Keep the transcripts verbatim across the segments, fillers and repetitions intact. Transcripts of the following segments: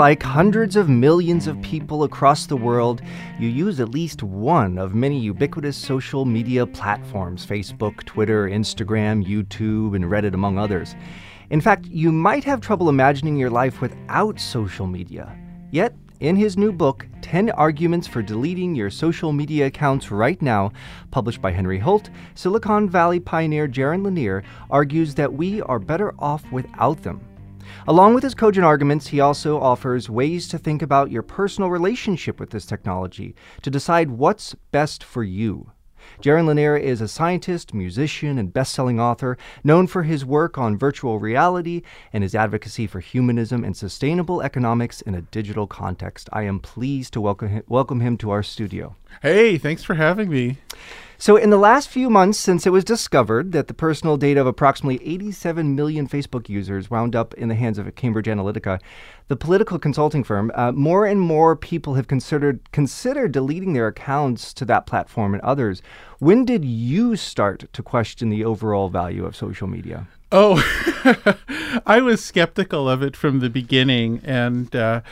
like hundreds of millions of people across the world, you use at least one of many ubiquitous social media platforms: Facebook, Twitter, Instagram, YouTube, and Reddit, among others. In fact, you might have trouble imagining your life without social media. Yet, in his new book, ten Arguments for Deleting Your Social Media Accounts Right Now, published by Henry Holt, Silicon Valley pioneer Jaron Lanier argues that we are better off without them. Along with his cogent arguments, he also offers ways to think about your personal relationship with this technology to decide what's best for you. Jaron Lanier is a scientist, musician, and best-selling author known for his work on virtual reality and his advocacy for humanism and sustainable economics in a digital context. I am pleased to welcome him, welcome him to our studio. Hey, thanks for having me. So in the last few months, since it was discovered that the personal data of approximately eighty-seven million Facebook users wound up in the hands of Cambridge Analytica, the political consulting firm, uh, more and more people have considered considered deleting their accounts to that platform and others. When did you start to question the overall value of social media? Oh, I was skeptical of it from the beginning, and uh,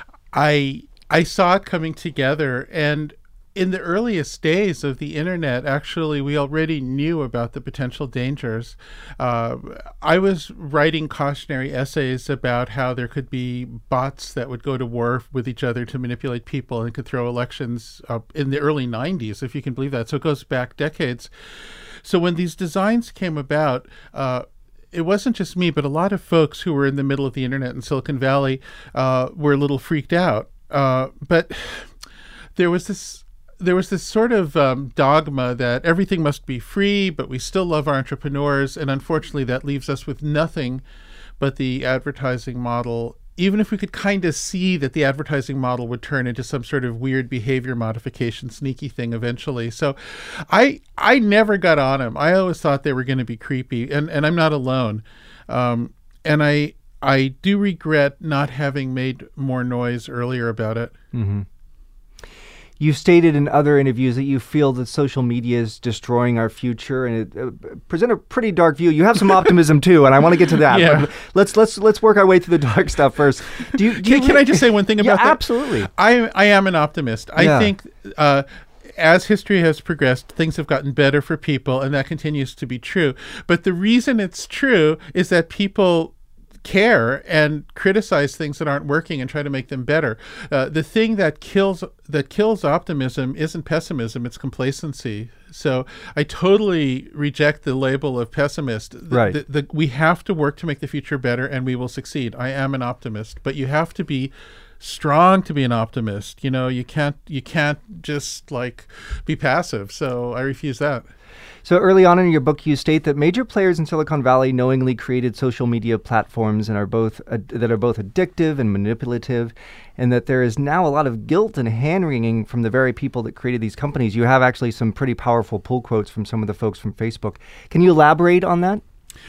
I I saw it coming together. And in the earliest days of the internet, actually, we already knew about the potential dangers. Uh, I was writing cautionary essays about how there could be bots that would go to war with each other to manipulate people and could throw elections up in the early nineties, if you can believe that. So it goes back decades. So when these designs came about, uh, it wasn't just me, but a lot of folks who were in the middle of the internet in Silicon Valley uh, were a little freaked out. Uh, but there was this There was this sort of um, dogma that everything must be free, but we still love our entrepreneurs. And unfortunately, that leaves us with nothing but the advertising model, even if we could kind of see that the advertising model would turn into some sort of weird behavior modification, sneaky thing eventually. So I I never got on them. I always thought they were going to be creepy, and, and I'm not alone. Um, and I I do regret not having made more noise earlier about it. Mm-hmm. You've stated in other interviews that you feel that social media is destroying our future, and it uh, present a pretty dark view. You have some optimism too, and I want to get to that. Yeah. But let's let's let's work our way through the dark stuff first. Do you, do can, you can I just say one thing about yeah, that? Absolutely. I I am an optimist. I yeah. think uh, as history has progressed, things have gotten better for people, and that continues to be true. But the reason it's true is that people care and criticize things that aren't working and try to make them better. Uh, the thing that kills that kills optimism isn't pessimism, it's complacency. So I totally reject the label of pessimist. The, right. The, the, we have to work to make the future better, and we will succeed. I am an optimist, but you have to be strong to be an optimist. You know, you can't you can't just like be passive. So I refuse that. So early on in your book, you state that major players in Silicon Valley knowingly created social media platforms and are both uh, that are both addictive and manipulative, and that there is now a lot of guilt and hand-wringing from the very people that created these companies. You have actually some pretty powerful pull quotes from some of the folks from Facebook. Can you elaborate on that?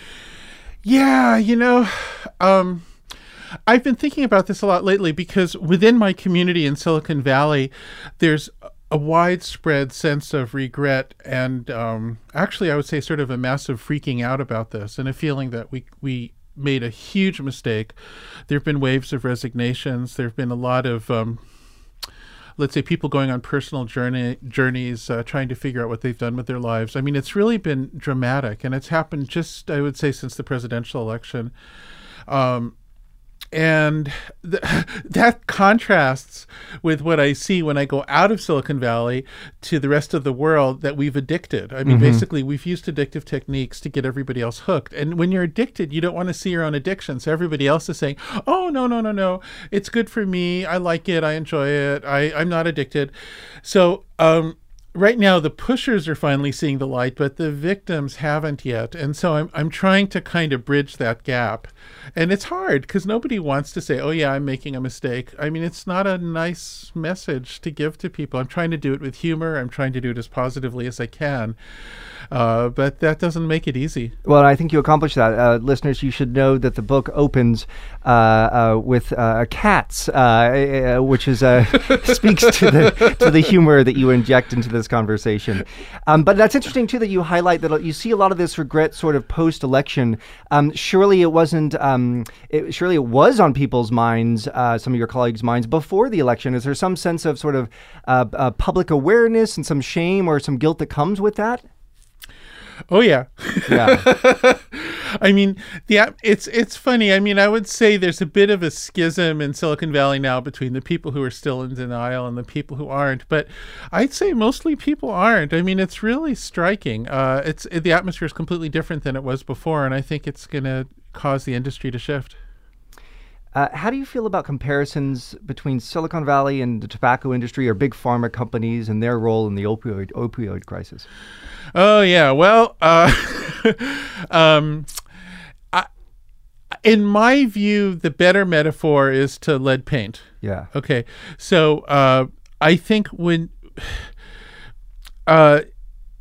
Yeah, you know, um, I've been thinking about this a lot lately because within my community in Silicon Valley, there's a widespread sense of regret and um, actually I would say sort of a massive freaking out about this and a feeling that we we made a huge mistake. There have been waves of resignations. There have been a lot of, um, let's say, people going on personal journey journeys, uh, trying to figure out what they've done with their lives. I mean, it's really been dramatic, and it's happened just, I would say, since the presidential election. Um, And th- that contrasts with what I see when I go out of Silicon Valley to the rest of the world that we've addicted. I mean, mm-hmm. basically, we've used addictive techniques to get everybody else hooked. And when you're addicted, you don't want to see your own addiction. So everybody else is saying, oh, no, no, no, no. It's good for me. I like it. I enjoy it. I, I'm not addicted. So um, right now, the pushers are finally seeing the light, but the victims haven't yet. And so I'm I'm trying to kind of bridge that gap. And it's hard because nobody wants to say, oh, yeah, I'm making a mistake. I mean, it's not a nice message to give to people. I'm trying to do it with humor. I'm trying to do it as positively as I can. Uh, but that doesn't make it easy. Well, I think you accomplish that. Uh, listeners, you should know that the book opens uh, uh, with uh, cats, uh, uh, which is uh, speaks to the to the humor that you inject into this this conversation. Um, but that's interesting, too, that you highlight that you see a lot of this regret sort of post-election. Um, surely it wasn't, um, it, surely it was on people's minds, uh, some of your colleagues' minds before the election. Is there some sense of sort of uh, uh, public awareness and some shame or some guilt that comes with that? Oh yeah, yeah. I mean, the it's it's funny. I mean, I would say there's a bit of a schism in Silicon Valley now between the people who are still in denial and the people who aren't. But I'd say mostly people aren't. I mean, it's really striking. Uh, it's it, the atmosphere is completely different than it was before, and I think it's going to cause the industry to shift. Uh, how do you feel about comparisons between Silicon Valley and the tobacco industry or big pharma companies and their role in the opioid opioid crisis? Oh yeah, well, uh, um, I, in my view, the better metaphor is to lead paint. Yeah. Okay, so uh, I think when uh,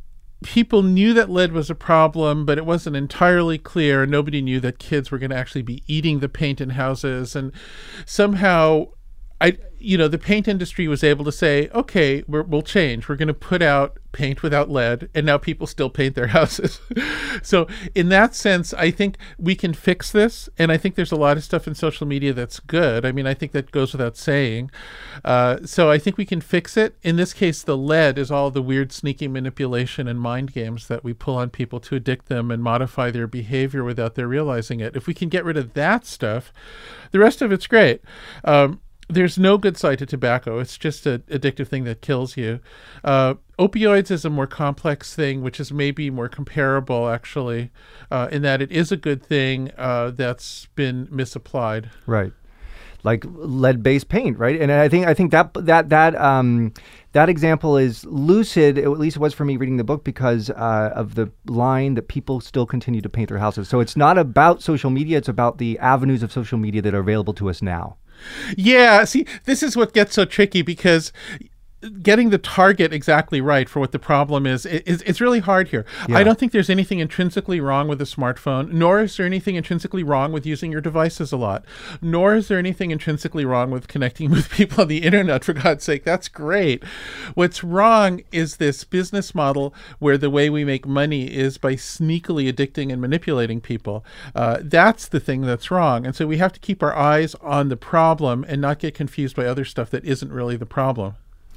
people knew that lead was a problem, but it wasn't entirely clear. Nobody knew that kids were going to actually be eating the paint in houses, and somehow, I, you know, the paint industry was able to say, okay, we're, we'll change. We're going to put out paint without lead, and now people still paint their houses. So in that sense, I think we can fix this, and I think there's a lot of stuff in social media that's good. I mean, I think that goes without saying. Uh, so I think we can fix it. In this case, the lead is all the weird, sneaky manipulation and mind games that we pull on people to addict them and modify their behavior without their realizing it. If we can get rid of that stuff, the rest of it's great. Um, There's no good side to tobacco. It's just an addictive thing that kills you. Uh, opioids is a more complex thing, which is maybe more comparable, actually, uh, in that it is a good thing uh, that's been misapplied. Right. Like lead-based paint, right? And I think I think that that that um, that example is lucid. At least it was for me reading the book because uh, of the line that people still continue to paint their houses. So it's not about social media; it's about the avenues of social media that are available to us now. Yeah, see, this is what gets so tricky because getting the target exactly right for what the problem is, is it's really hard here. Yeah. I don't think there's anything intrinsically wrong with a smartphone, nor is there anything intrinsically wrong with using your devices a lot, nor is there anything intrinsically wrong with connecting with people on the internet, for God's sake. That's great. What's wrong is this business model where the way we make money is by sneakily addicting and manipulating people. Uh, that's the thing that's wrong. And so we have to keep our eyes on the problem and not get confused by other stuff that isn't really the problem.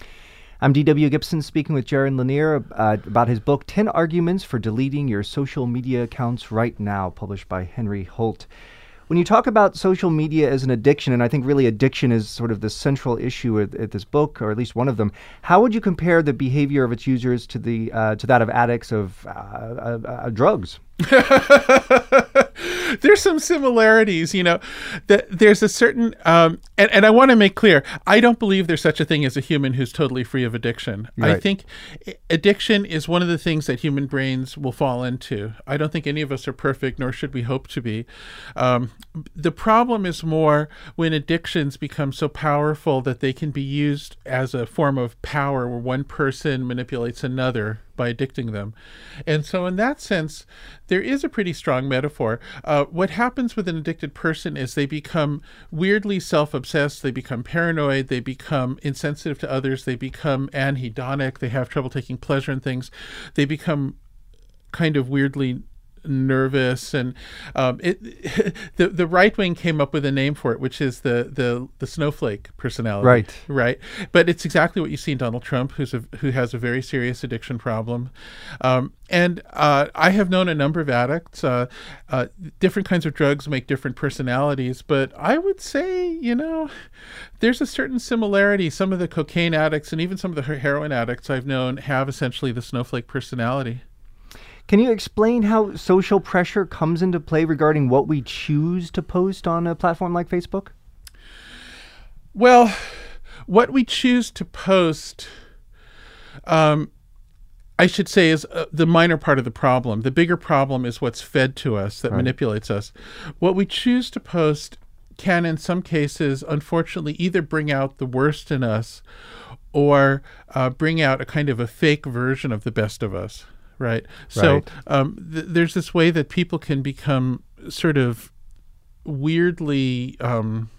I'm D W Gibson speaking with Jaron Lanier uh, about his book, ten Arguments for Deleting Your Social Media Accounts Right Now, published by Henry Holt. When you talk about social media as an addiction, and I think really addiction is sort of the central issue at, at this book, or at least one of them, how would you compare the behavior of its users to the uh, to that of addicts of uh, uh, uh, drugs? There's some similarities, you know, that there's a certain, um, and, and I want to make clear, I don't believe there's such a thing as a human who's totally free of addiction. Right. I think addiction is one of the things that human brains will fall into. I don't think any of us are perfect, nor should we hope to be. Um, the problem is more when addictions become so powerful that they can be used as a form of power where one person manipulates another by addicting them. And so in that sense, there is a pretty strong metaphor. Uh, what happens with an addicted person is they become weirdly self-obsessed, they become paranoid, they become insensitive to others, they become anhedonic, they have trouble taking pleasure in things, they become kind of weirdly nervous, and um, it the the right wing came up with a name for it, which is the the the snowflake personality. Right, right. But it's exactly what you see in Donald Trump, who's a, who has a very serious addiction problem. Um, and uh, I have known a number of addicts. Uh, uh, different kinds of drugs make different personalities, but I would say, you know, there's a certain similarity. Some of the cocaine addicts and even some of the heroin addicts I've known have essentially the snowflake personality. Can you explain how social pressure comes into play regarding what we choose to post on a platform like Facebook? Well, what we choose to post, um, I should say, is uh, the minor part of the problem. The bigger problem is what's fed to us that right. manipulates us. What we choose to post can, in some cases, unfortunately, either bring out the worst in us or uh, bring out a kind of a fake version of the best of us. Right. So right. Um, th- there's this way that people can become sort of weirdly um,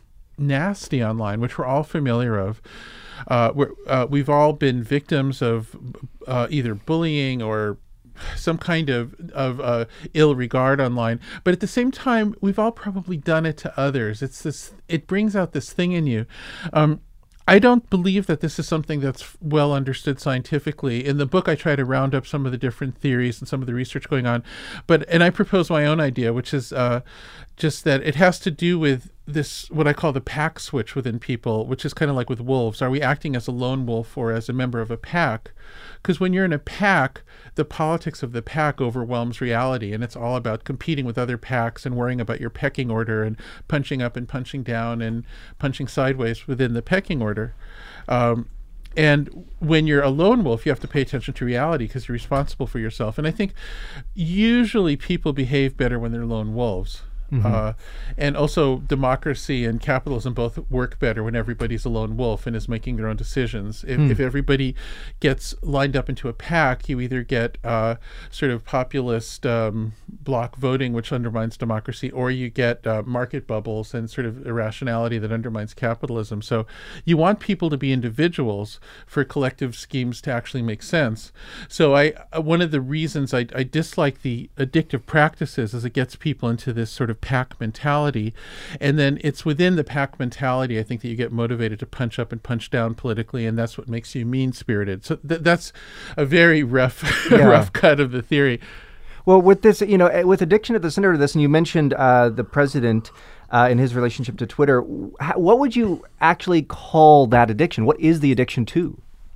nasty online, which we're all familiar of. Uh, we're, uh, we've all been victims of uh, either bullying or some kind of of uh, ill regard online, but at the same time, we've all probably done it to others. It's this. It brings out this thing in you. Um, I don't believe that this is something that's well understood scientifically. In the book, I try to round up some of the different theories and some of the research going on, but and I propose my own idea, which is uh, just that it has to do with this, what I call the pack switch within people, which is kind of like with wolves. Are we acting as a lone wolf or as a member of a pack? Because when you're in a pack, the politics of the pack overwhelms reality, and it's all about competing with other packs and worrying about your pecking order and punching up and punching down and punching sideways within the pecking order. Um, and when you're a lone wolf, you have to pay attention to reality because you're responsible for yourself. And I think usually people behave better when they're lone wolves. Mm-hmm. Uh, and also democracy and capitalism both work better when everybody's a lone wolf and is making their own decisions. If, mm. if everybody gets lined up into a pack, you either get uh, sort of populist um, block voting, which undermines democracy, or you get uh, market bubbles and sort of irrationality that undermines capitalism. So you want people to be individuals for collective schemes to actually make sense. So I uh, one of the reasons I, I dislike the addictive practices is it gets people into this sort of pack mentality, and then it's within the pack mentality I think that you get motivated to punch up and punch down politically, and that's what makes you mean-spirited. So th- that's a very rough yeah. rough cut of the theory. Well, with this, you know, with addiction at the center of this, and you mentioned uh, the president uh, in his relationship to Twitter, how, what would you actually call that addiction? What is the addiction to?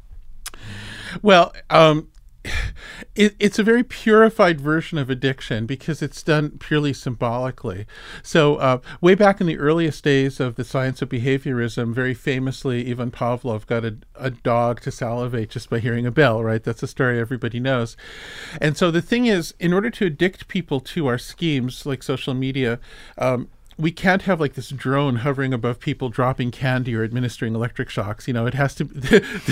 Well, um, It, it's a very purified version of addiction because it's done purely symbolically. So uh, way back in the earliest days of the science of behaviorism, very famously, Ivan Pavlov got a, a dog to salivate just by hearing a bell, right? That's a story everybody knows. And so the thing is, in order to addict people to our schemes, like social media, um, we can't have like this drone hovering above people dropping candy or administering electric shocks. You know, it has to be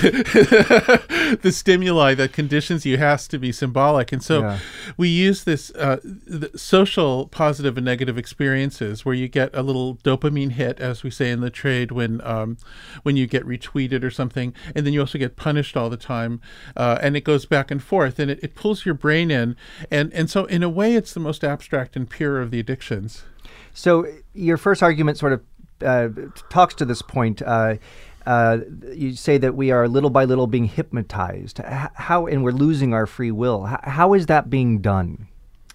the, the stimuli that conditions you has to be symbolic. And so yeah. we use this uh, the social positive and negative experiences where you get a little dopamine hit, as we say in the trade, when um, when you get retweeted or something. And then you also get punished all the time. Uh, and it goes back and forth, and it, it pulls your brain in. And, and so in a way, it's the most abstract and pure of the addictions. So your first argument sort of uh, talks to this point. Uh, uh, you say that we are little by little being hypnotized. How, and we're losing our free will. How, how is that being done?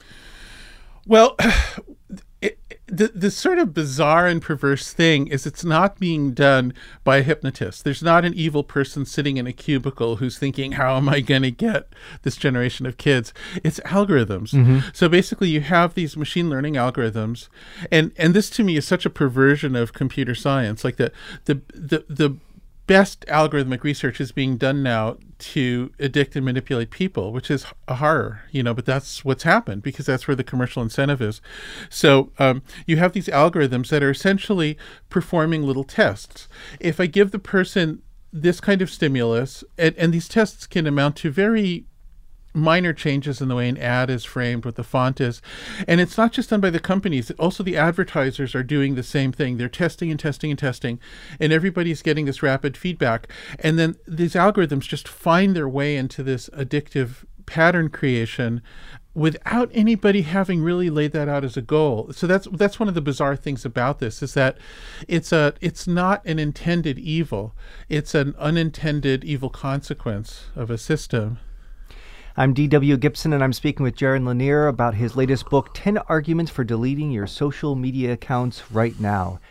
Well, it, the the sort of bizarre and perverse thing is it's not being done by a hypnotist. There's not an evil person sitting in a cubicle who's thinking, how am I going to get this generation of kids? It's algorithms. Mm-hmm. So basically you have these machine learning algorithms, and, and this to me is such a perversion of computer science. Like the the the, the best algorithmic research is being done now to addict and manipulate people, which is a horror, you know, but that's what's happened because that's where the commercial incentive is. So um, you have these algorithms that are essentially performing little tests. If I give the person this kind of stimulus, and, and these tests can amount to very minor changes in the way an ad is framed, what the font is. And it's not just done by the companies. Also, the advertisers are doing the same thing. They're testing and testing and testing, and everybody's getting this rapid feedback. And then these algorithms just find their way into this addictive pattern creation without anybody having really laid that out as a goal. So that's that's one of the bizarre things about this, is that it's a it's not an intended evil. It's an unintended evil consequence of a system. I'm D W Gibson, and I'm speaking with Jaron Lanier about his latest book, ten Arguments for Deleting Your Social Media Accounts Right Now.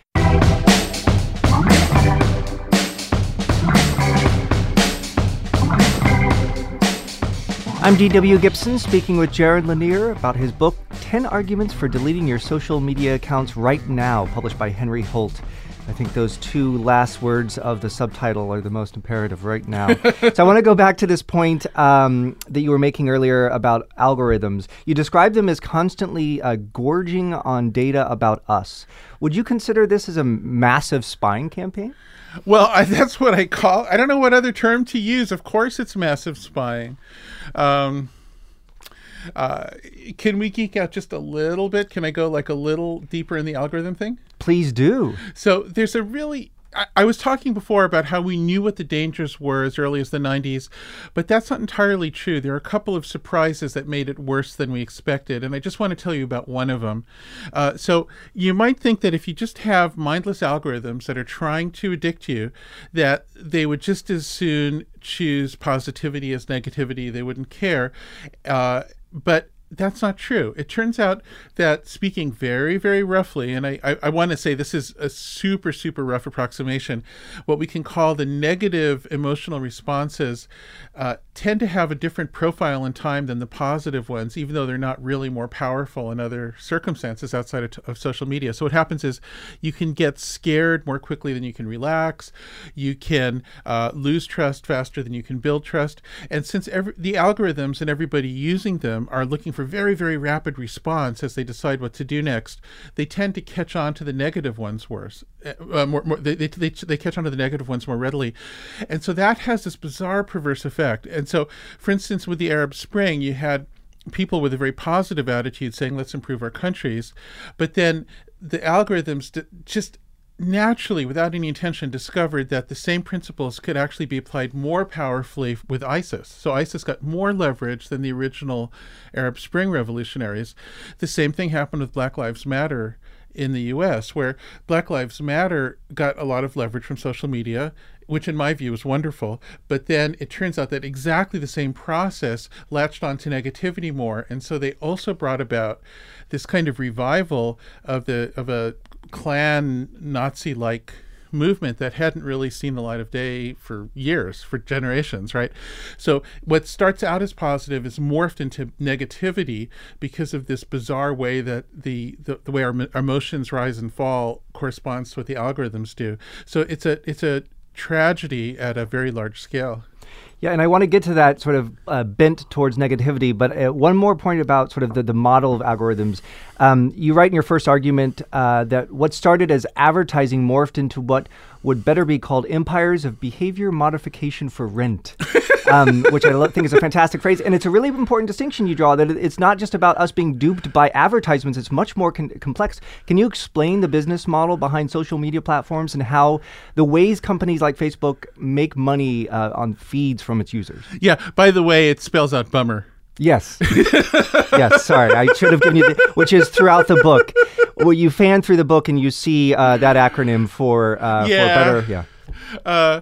I'm D W Gibson, speaking with Jaron Lanier about his book, ten Arguments for Deleting Your Social Media Accounts Right Now, published by Henry Holt. I think those two last words of the subtitle are the most imperative right now. So I want to go back to this point um, that you were making earlier about algorithms. You described them as constantly uh, gorging on data about us. Would you consider this as a massive spying campaign? Well, I, that's what I call, I don't know what other term to use. Of course it's massive spying. Um, Uh, can we geek out just a little bit? Can I go like a little deeper in the algorithm thing? Please do. So there's a really, I, I was talking before about how we knew what the dangers were as early as the nineties, but that's not entirely true. There are a couple of surprises that made it worse than we expected, and I just want to tell you about one of them. Uh, so you might think that if you just have mindless algorithms that are trying to addict you, that they would just as soon choose positivity as negativity. They wouldn't care. Uh, but that's not true. It turns out that, speaking very, very roughly, and I, I, I want to say this is a super, super rough approximation, what we can call the negative emotional responses uh, tend to have a different profile in time than the positive ones, even though they're not really more powerful in other circumstances outside of, of social media. So what happens is you can get scared more quickly than you can relax. You can uh, lose trust faster than you can build trust. And since every, the algorithms and everybody using them are looking for very, very rapid response as they decide what to do next, they tend to catch on to the negative ones worse. Uh, more, more, they, they, they, they catch on to the negative ones more readily. And so that has this bizarre perverse effect. And so, for instance, with the Arab Spring, you had people with a very positive attitude saying, let's improve our countries. But then the algorithms d- just naturally, without any intention, discovered that the same principles could actually be applied more powerfully with ISIS. So ISIS got more leverage than the original Arab Spring revolutionaries. The same thing happened with Black Lives Matter in the U S, where Black Lives Matter got a lot of leverage from social media, which in my view is wonderful. But then it turns out that exactly the same process latched onto negativity more. And so they also brought about this kind of revival of the of a Klan Nazi-like movement that hadn't really seen the light of day for years, for generations, right? So what starts out as positive is morphed into negativity because of this bizarre way that the the, the way our, our emotions rise and fall corresponds to what the algorithms do. So it's a it's a tragedy at a very large scale. Yeah, and I want to get to that sort of uh, bent towards negativity, but uh, one more point about sort of the, the model of algorithms. Um, you write in your first argument uh, that what started as advertising morphed into what would better be called empires of behavior modification for rent, um, which I lo- think is a fantastic phrase. And it's a really important distinction you draw, that it's not just about us being duped by advertisements. It's much more con- complex. Can you explain the business model behind social media platforms and how the ways companies like Facebook make money uh, on feeds from its users? Yeah, by the way, it spells out bummer. Yes. Yes, sorry. I should have given you, the, which is throughout the book. Well, you fan through the book and you see uh, that acronym for, uh, yeah. for better. Yeah. Uh,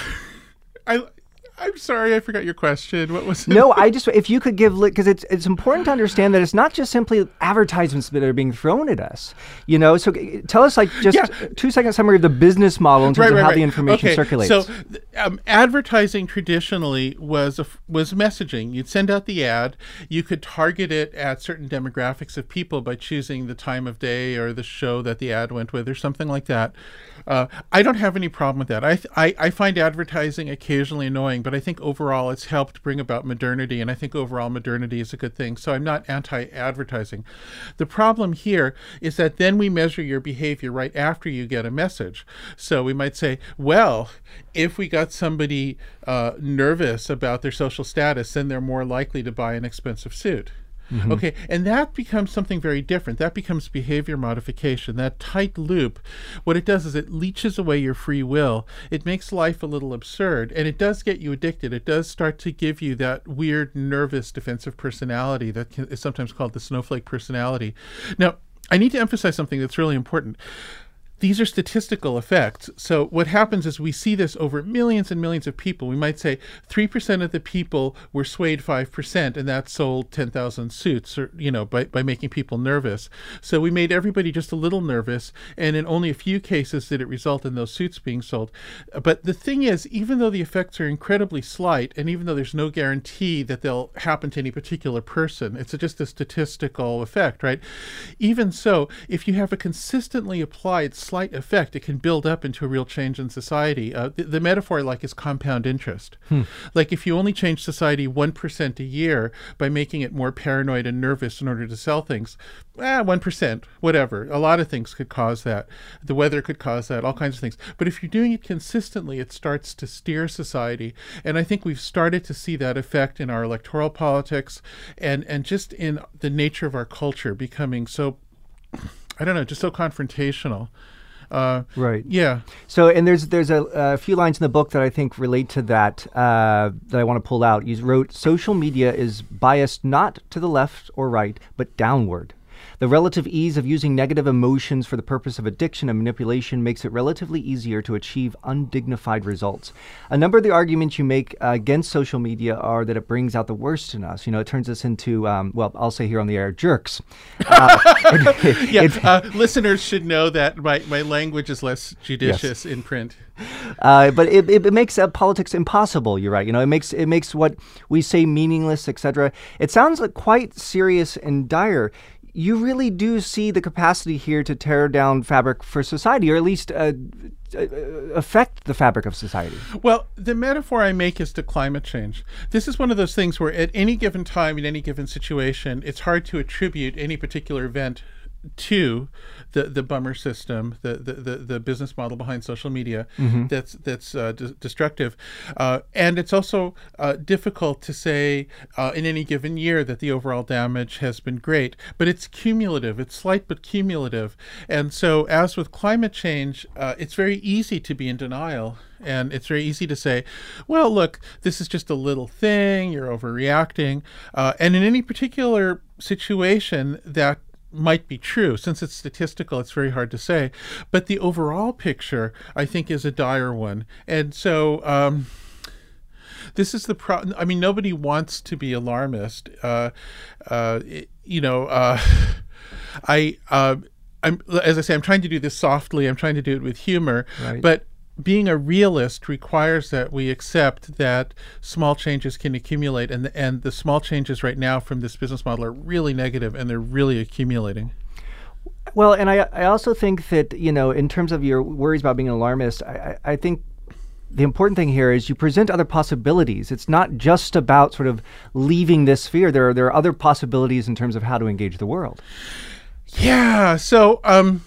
I, I'm sorry, I forgot your question. What was it? No, I just, if you could give, because it's it's important to understand that it's not just simply advertisements that are being thrown at us, you know? So tell us, like, just yeah. two second summary of the business model in terms right, of right, how right. the information okay. circulates. So um, advertising traditionally was a, was messaging. You'd send out the ad. You could target it at certain demographics of people by choosing the time of day or the show that the ad went with or something like that. Uh, I don't have any problem with that. I, th- I I find advertising occasionally annoying, but I think overall it's helped bring about modernity, and I think overall modernity is a good thing. So I'm not anti-advertising. The problem here is that then we measure your behavior right after you get a message. So we might say, well, if we got somebody uh, nervous about their social status, then they're more likely to buy an expensive suit. Mm-hmm. Okay, and that becomes something very different. That becomes behavior modification. That tight loop, what it does is it leeches away your free will. It makes life a little absurd, and it does get you addicted. It does start to give you that weird, nervous, defensive personality that can, is sometimes called the snowflake personality. Now, I need to emphasize something that's really important. These are statistical effects. So what happens is we see this over millions and millions of people. We might say three percent of the people were swayed five percent, and that sold ten thousand suits, or, you know, by, by making people nervous. So we made everybody just a little nervous, and in only a few cases did it result in those suits being sold. But the thing is, even though the effects are incredibly slight, and even though there's no guarantee that they'll happen to any particular person, it's just a statistical effect, right? Even so, if you have a consistently applied slight effect, it can build up into a real change in society. Uh, the, the metaphor I like is compound interest. Hmm. Like if you only change society one percent a year by making it more paranoid and nervous in order to sell things, eh, one percent, whatever. A lot of things could cause that. The weather could cause that, all kinds of things. But if you're doing it consistently, it starts to steer society. And I think we've started to see that effect in our electoral politics and, and just in the nature of our culture becoming so, I don't know, just so confrontational. Uh, right. Yeah. So, and there's there's a, a few lines in the book that I think relate to that uh, that I want to pull out. You wrote, social media is biased not to the left or right, but downward. The relative ease of using negative emotions for the purpose of addiction and manipulation makes it relatively easier to achieve undignified results. A number of the arguments you make uh, against social media are that it brings out the worst in us. You know, it turns us into, um, well, I'll say here on the air, jerks. Uh, it, yeah, uh, listeners should know that my, my language is less judicious yes. in print. Uh, but it, it, it makes uh, politics impossible. You're right. You know, it makes it makes what we say meaningless, et cetera. It sounds like quite serious and dire. You really do see the capacity here to tear down fabric for society, or at least uh, uh, affect the fabric of society. Well, the metaphor I make is to climate change. This is one of those things where at any given time, in any given situation, it's hard to attribute any particular event to the the bummer system, the the, the, the business model behind social media mm-hmm. that's that's uh, d- destructive, uh, and it's also uh, difficult to say uh, in any given year that the overall damage has been great. But it's cumulative. It's slight but cumulative. And so, as with climate change, uh, it's very easy to be in denial. And it's very easy to say, well, look, this is just a little thing. You're overreacting. Uh, and in any particular situation, that might be true. Since it's statistical, it's very hard to say. But the overall picture, I think, is a dire one. And so um, this is the problem. I mean, nobody wants to be alarmist. Uh, uh, it, you know, uh, I, uh, I'm, as I say, I'm trying to do this softly. I'm trying to do it with humor. Right. But being a realist requires that we accept that small changes can accumulate, and the, and the small changes right now from this business model are really negative, and they're really accumulating. Well, and I I also think that, you know, in terms of your worries about being an alarmist, I, I think the important thing here is you present other possibilities. It's not just about sort of leaving this fear. There are, there are other possibilities in terms of how to engage the world. Yeah, so... um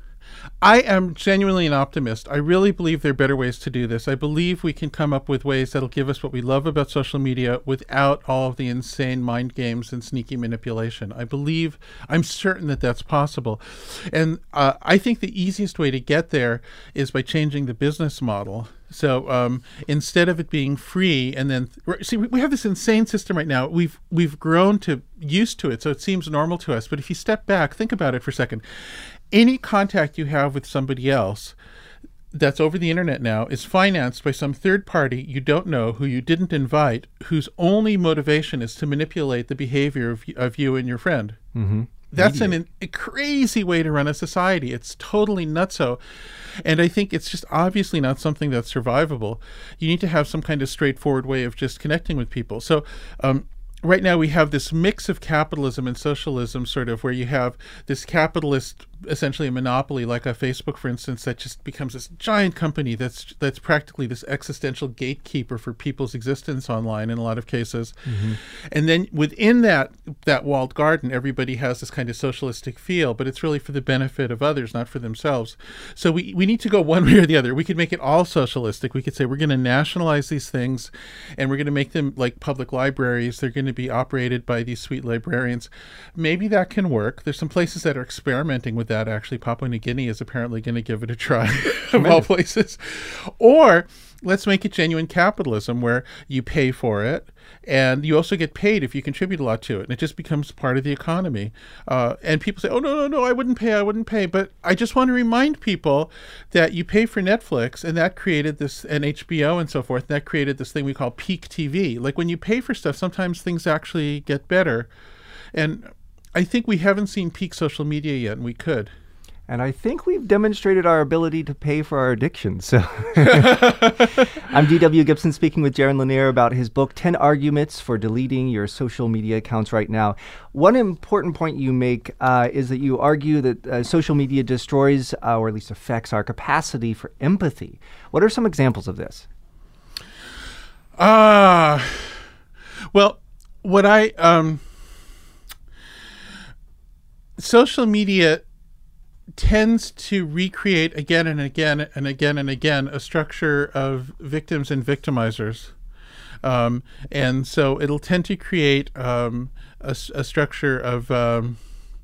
I am genuinely an optimist. I really believe there are better ways to do this. I believe we can come up with ways that'll give us what we love about social media without all of the insane mind games and sneaky manipulation. I believe, I'm certain that that's possible. And uh, I think the easiest way to get there is by changing the business model. So um, instead of it being free, and then see, we have this insane system right now. We've we've grown to used to it, so it seems normal to us. But if you step back, think about it for a second. Any contact you have with somebody else that's over the internet now is financed by some third party you don't know, who you didn't invite, whose only motivation is to manipulate the behavior of, of you and your friend. Mm-hmm. That's an, an, a crazy way to run a society. It's totally nutso. And I think it's just obviously not something that's survivable. You need to have some kind of straightforward way of just connecting with people. So um, right now we have this mix of capitalism and socialism, sort of, where you have this capitalist, essentially a monopoly, like a Facebook, for instance, that just becomes this giant company that's that's practically this existential gatekeeper for people's existence online in a lot of cases. Mm-hmm. And then within that that walled garden, everybody has this kind of socialistic feel, but it's really for the benefit of others, not for themselves. So we, we need to go one way or the other. We could make it all socialistic. We could say we're going to nationalize these things, and we're going to make them like public libraries. They're going to be operated by these sweet librarians. Maybe that can work. There's some places that are experimenting with that. That actually, Papua New Guinea is apparently going to give it a try, of all places. Or let's make it genuine capitalism, where you pay for it, and you also get paid if you contribute a lot to it, and it just becomes part of the economy. Uh, and people say, "Oh no, no, no, I wouldn't pay, I wouldn't pay." But I just want to remind people that you pay for Netflix, and that created this, and H B O and so forth. And that created this thing we call peak T V. Like when you pay for stuff, sometimes things actually get better, and I think we haven't seen peak social media yet, and we could. And I think we've demonstrated our ability to pay for our addictions. So I'm D W Gibson speaking with Jaron Lanier about his book, ten Arguments for Deleting Your Social Media Accounts Right Now. One important point you make uh, is that you argue that uh, social media destroys, uh, or at least affects, our capacity for empathy. What are some examples of this? Ah, uh, well, what I, um, social media tends to recreate again and again and again and again a structure of victims and victimizers. Um, and so it'll tend to create um, a, a structure of um,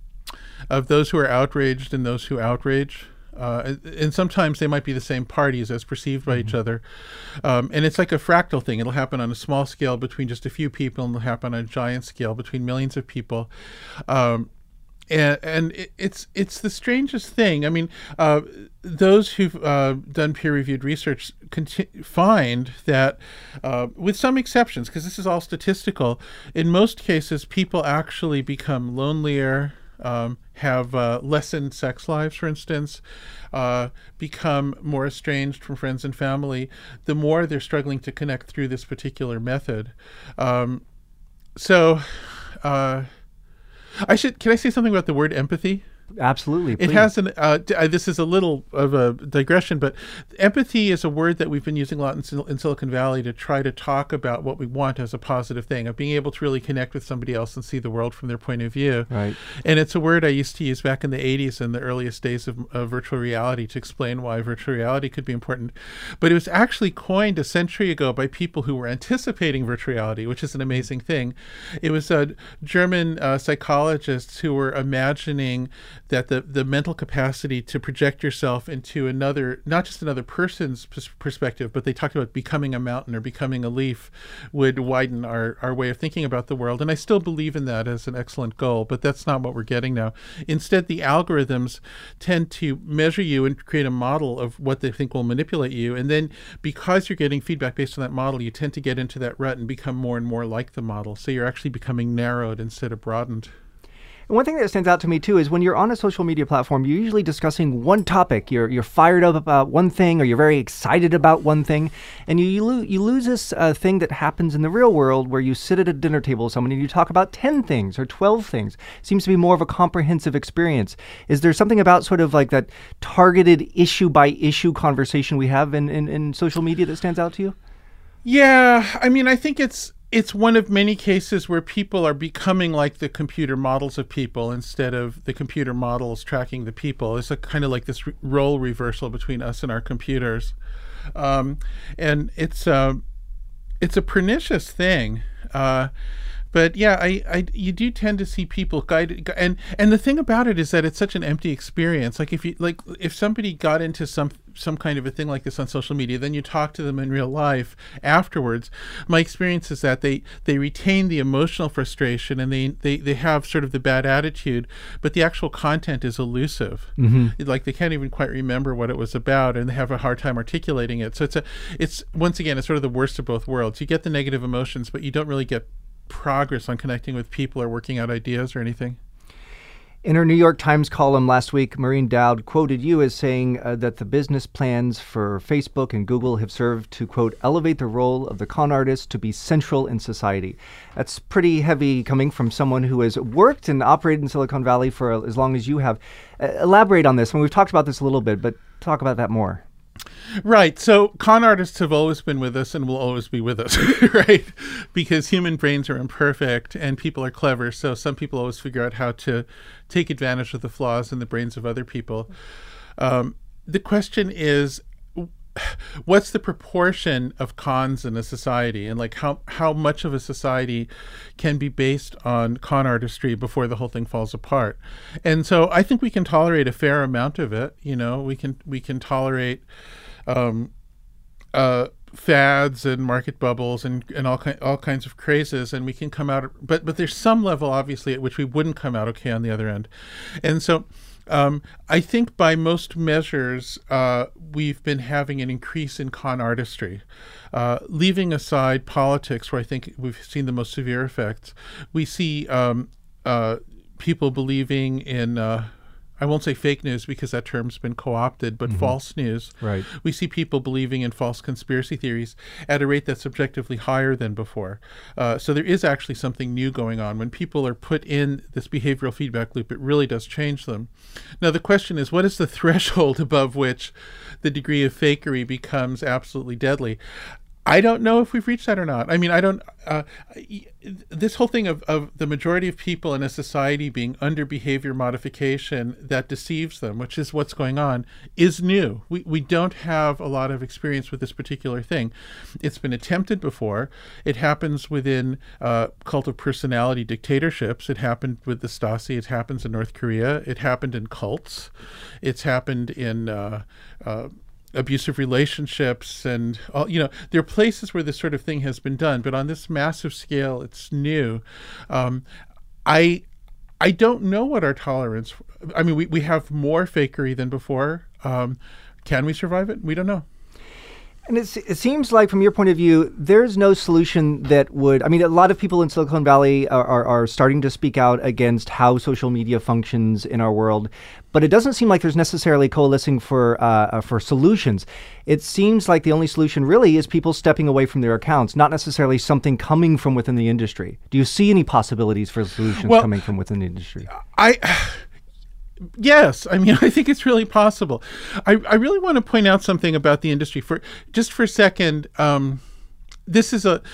of those who are outraged and those who outrage. Uh, and sometimes they might be the same parties as perceived by mm-hmm. each other. Um, and it's like a fractal thing. It'll happen on a small scale between just a few people, and it'll happen on a giant scale between millions of people. Um, And, and it, it's it's the strangest thing. I mean, uh, those who've uh, done peer-reviewed research conti- find that, uh, with some exceptions, because this is all statistical, in most cases, people actually become lonelier, um, have uh, lessened sex lives, for instance, uh, become more estranged from friends and family, the more they're struggling to connect through this particular method. Um, so... Uh, I should. Can I say something about the word empathy? Absolutely. Please. It has an. Uh, d- uh, this is a little of a digression, but empathy is a word that we've been using a lot in, Sil- in Silicon Valley to try to talk about what we want as a positive thing, of being able to really connect with somebody else and see the world from their point of view. Right. And it's a word I used to use back in the eighties, in the earliest days of, of virtual reality, to explain why virtual reality could be important. But it was actually coined a century ago by people who were anticipating virtual reality, which is an amazing thing. It was uh, German uh, psychologists who were imagining that the, the mental capacity to project yourself into another, not just another person's pers- perspective, but they talked about becoming a mountain or becoming a leaf, would widen our, our way of thinking about the world. And I still believe in that as an excellent goal, but that's not what we're getting now. Instead, the algorithms tend to measure you and create a model of what they think will manipulate you. And then because you're getting feedback based on that model, you tend to get into that rut and become more and more like the model. So you're actually becoming narrowed instead of broadened. And one thing that stands out to me, too, is when you're on a social media platform, you're usually discussing one topic. You're you're fired up about one thing, or you're very excited about one thing. And you you, lo- you lose this uh, thing that happens in the real world where you sit at a dinner table with someone and you talk about ten things or twelve things. It seems to be more of a comprehensive experience. Is there something about sort of like that targeted issue-by-issue conversation we have in, in, in social media that stands out to you? Yeah, I mean, I think it's It's one of many cases where people are becoming like the computer models of people instead of the computer models tracking the people. It's a kind of like this re- role reversal between us and our computers. Um, and it's, uh, it's a pernicious thing. Uh, But yeah, I, I, you do tend to see people guided, and and the thing about it is that it's such an empty experience. Like if you like, if somebody got into some some kind of a thing like this on social media, then you talk to them in real life afterwards. My experience is that they they retain the emotional frustration and they they they have sort of the bad attitude, but the actual content is elusive. Mm-hmm. Like they can't even quite remember what it was about, and they have a hard time articulating it. So it's a it's once again it's sort of the worst of both worlds. You get the negative emotions, but you don't really get progress on connecting with people or working out ideas or anything. In her New York Times column last week, Maureen Dowd quoted you as saying uh, that the business plans for Facebook and Google have served to, quote, elevate the role of the con artist to be central in society. That's pretty heavy coming from someone who has worked and operated in Silicon Valley for as long as you have. Uh, elaborate on this. I mean, we've talked about this a little bit, but talk about that more. Right. So con artists have always been with us and will always be with us, right? Because human brains are imperfect and people are clever. So some people always figure out how to take advantage of the flaws in the brains of other people. Um, the question is, what's the proportion of cons in a society, and like how, how much of a society can be based on con artistry before the whole thing falls apart? And so I think we can tolerate a fair amount of it. You know, we can we can tolerate um, uh, fads and market bubbles and, and all ki- all kinds of crazes, and we can come out. But but there's some level, obviously, at which we wouldn't come out okay on the other end. And so Um, I think by most measures, uh, we've been having an increase in con artistry. Uh, leaving aside politics, where I think we've seen the most severe effects, we see um, uh, people believing in uh, I won't say fake news because that term's been co-opted, but mm-hmm. false news. Right. We see people believing in false conspiracy theories at a rate that's objectively higher than before. Uh, so there is actually something new going on. When people are put in this behavioral feedback loop, it really does change them. Now, the question is, what is the threshold above which the degree of fakery becomes absolutely deadly? I don't know if we've reached that or not. I mean, I don't, uh, this whole thing of, of the majority of people in a society being under behavior modification that deceives them, which is what's going on, is new. We, we don't have a lot of experience with this particular thing. It's been attempted before. It happens within uh, cult of personality dictatorships. It happened with the Stasi. It happens in North Korea. It happened in cults. It's happened in uh, uh, abusive relationships, and all, you know, there are places where this sort of thing has been done, but on this massive scale, it's new. Um, I I don't know what our tolerance. I mean, we, we have more fakery than before. Um, can we survive it? We don't know. And it's, it seems like, from your point of view, there's no solution that would, I mean, a lot of people in Silicon Valley are, are, are starting to speak out against how social media functions in our world, but it doesn't seem like there's necessarily coalescing for uh, for solutions. It seems like the only solution really is people stepping away from their accounts, not necessarily something coming from within the industry. Do you see any possibilities for solutions well, coming from within the industry? I... Yes, I mean, I think it's really possible. I, I really want to point out something about the industry for just for a second. Um, this is a,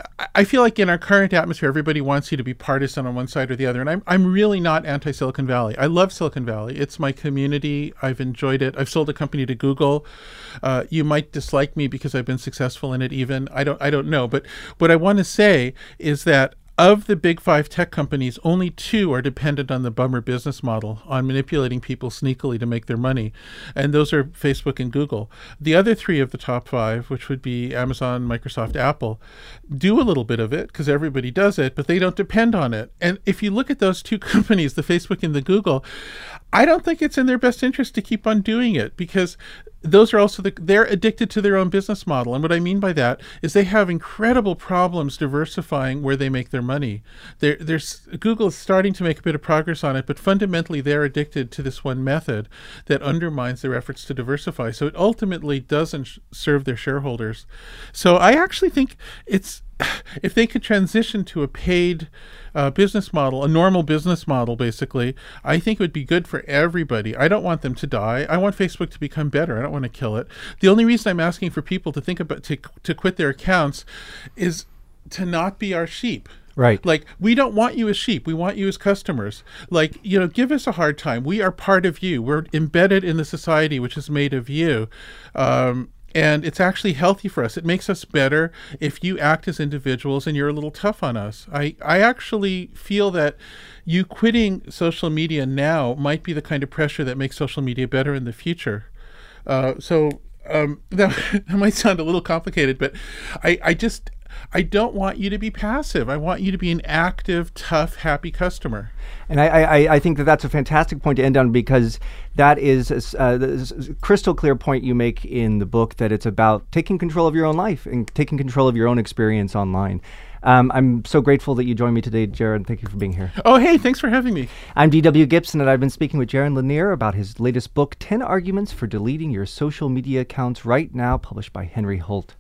I feel like in our current atmosphere, everybody wants you to be partisan on one side or the other. And I'm, I'm really not anti-Silicon Valley. I love Silicon Valley. It's my community. I've enjoyed it. I've sold a company to Google. Uh, you might dislike me because I've been successful in it even. I don't, I don't know. But what I want to say is that of the big five tech companies, only two are dependent on the bummer business model, on manipulating people sneakily to make their money. And those are Facebook and Google. The other three of the top five, which would be Amazon, Microsoft, Apple, do a little bit of it because everybody does it, but they don't depend on it. And if you look at those two companies, the Facebook and the Google, I don't think it's in their best interest to keep on doing it because those are also the, they're addicted to their own business model. And what I mean by that is they have incredible problems diversifying where they make their money. They're, they're, Google is starting to make a bit of progress on it, but fundamentally they're addicted to this one method that undermines their efforts to diversify. So it ultimately doesn't sh- serve their shareholders. So I actually think it's, if they could transition to a paid uh, business model, a normal business model, basically, I think it would be good for everybody. I don't want them to die. I want Facebook to become better. I don't want to kill it. The only reason I'm asking for people to think about to to quit their accounts is to not be our sheep. Right. Like, we don't want you as sheep. We want you as customers. Like, you know, give us a hard time. We are part of you. We're embedded in the society which is made of you. Um, And it's actually healthy for us. It makes us better if you act as individuals and you're a little tough on us. I, I actually feel that you quitting social media now might be the kind of pressure that makes social media better in the future. Uh, so um, that, that might sound a little complicated, but I, I just... I don't want you to be passive. I want you to be an active, tough, happy customer. And I, I, I think that that's a fantastic point to end on, because that is a, a crystal clear point you make in the book, that it's about taking control of your own life and taking control of your own experience online. Um, I'm so grateful that you joined me today, Jared. Thank you for being here. Oh, hey, thanks for having me. I'm D W Gibson, and I've been speaking with Jaron Lanier about his latest book, ten Arguments for Deleting Your Social Media Accounts, right now published by Henry Holt.